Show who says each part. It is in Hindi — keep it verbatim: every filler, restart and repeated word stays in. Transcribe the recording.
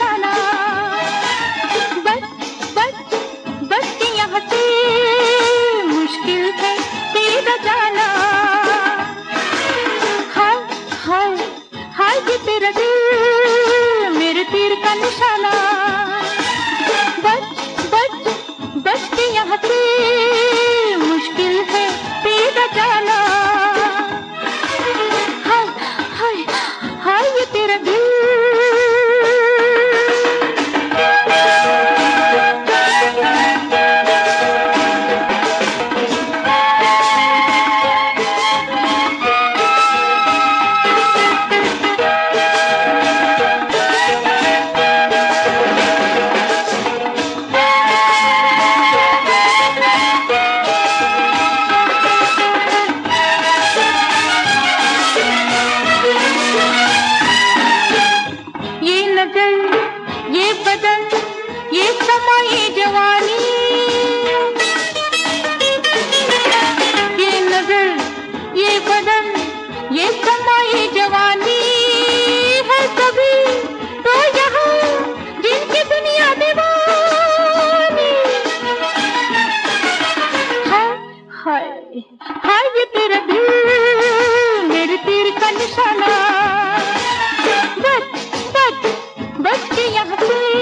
Speaker 1: निशाना। बस बस बस के यहाँ से मुश्किल है तेरा जाना। हाय हाय हाय ये तेरा दिल मेरे तीर का निशाना। बस बस बस के यहाँ से मुश्किल है तेरा जाना। हाय हाय हाय ये तेरा दिल। ये बदन ये समा ये जवानी, ये नजर ये बदन ये समा ये जवानी है सभी तो यहाँ जिनकी दुनिया दीवानी। हाय हाय हाय ये तेरा दिल मेरे तीर का निशाना। बस बस बस के यहाँ से